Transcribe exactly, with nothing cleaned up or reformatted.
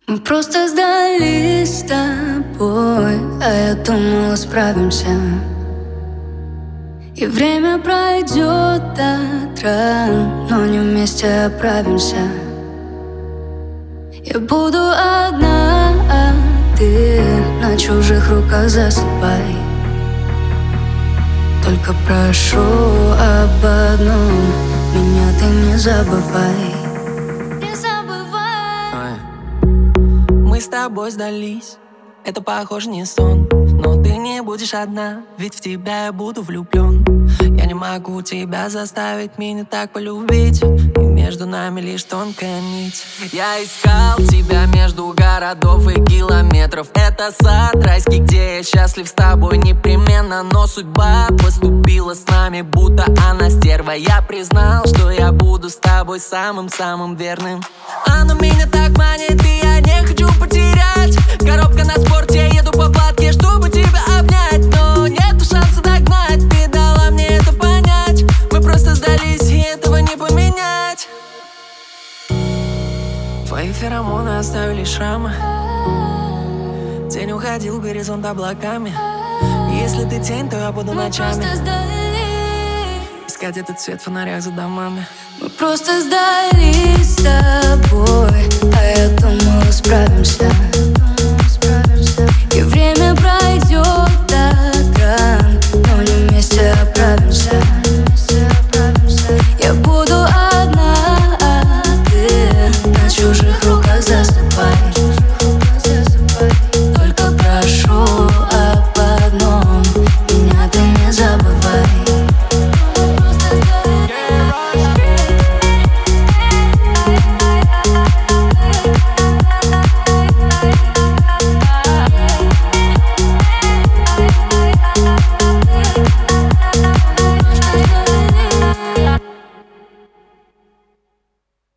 Мы просто сдались с тобой, а я думала, справимся. И время пройдет от ран, но не вместе оправимся. Я буду одна, а ты на чужих руках засыпай. Только прошу об одном, меня ты не забывай. Не забывай. Мы с тобой сдались, это похоже не сон. Но ты не будешь одна, ведь в тебя я буду влюблен. Я не могу тебя заставить меня так полюбить, и между нами лишь тонкая нить. Я искал тебя между городов и километров. Это сад райский, где я счастлив с тобой непременно. Но судьба поступила с нами, будто она стерва. Я признал, что я буду с тобой самым-самым верным. Оно меня так манит, и я не хочу потерять. Коробка на спорте, еду по платке, чтобы тебя обнять. Но нету шанса догнать, ты дала мне это понять. Мы просто сдались, и этого не поменять. Твои феромоны оставили шрамы. Тень уходил в горизонт облаками. Если ты тень, то я буду Мы ночами просто сдались. искать этот свет в фонарях за домами. Мы просто сдались с тобой, а я думала,